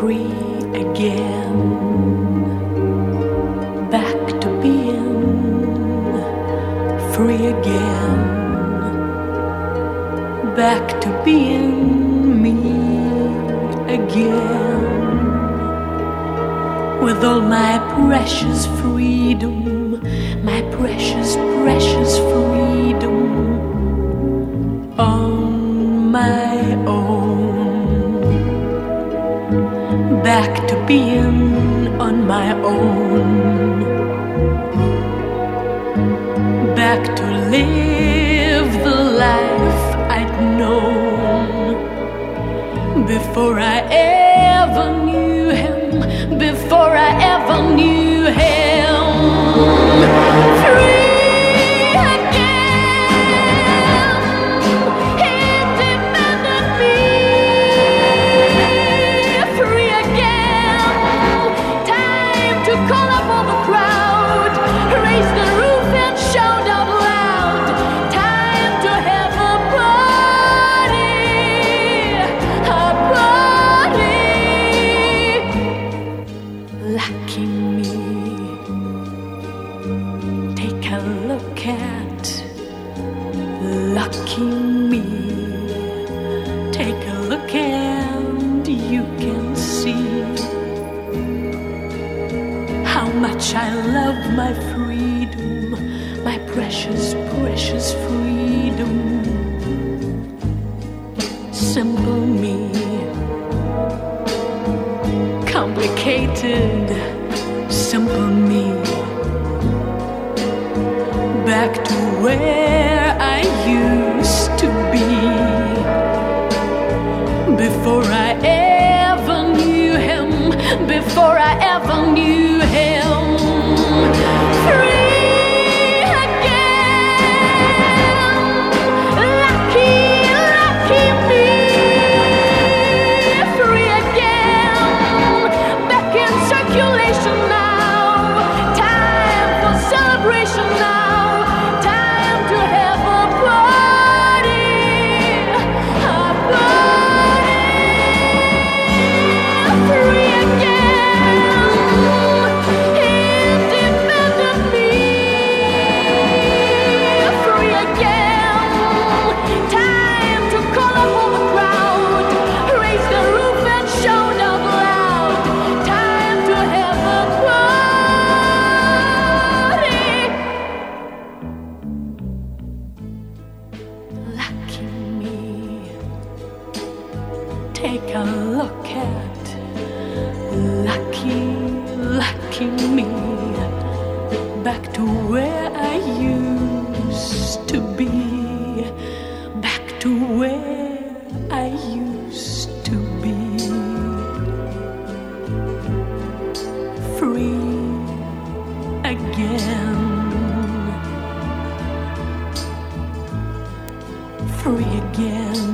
free again, back to being free again, back to being me again, with all my precious freedom, my precious, precious freedom on my own, back to being on my own, back to live the life I'd known before I ever knew him, before I ever knew him. Free again, independent me. Free again, time to call up all the crowd, raise the roof and shout out loud. Time to have a party, a party. Lucky me, take a look at lucky me. Take a look and you can see how much I love my freedom, my precious, precious freedom. Simple me, complicated, simple me, back to where I used to be before I ever knew him, before I ever knew him. Free again, lucky, lucky me. Free again, back in circulation now. Time for celebration now. Time to have a party, a party. Free again, independent me. Free again, time to call up all the crowd, raise the roof and shout out loud. Time to have a party. Lucky me, take a look at lucky, lucky me, back to where I used to be, back to where I used to be. Free again, free again.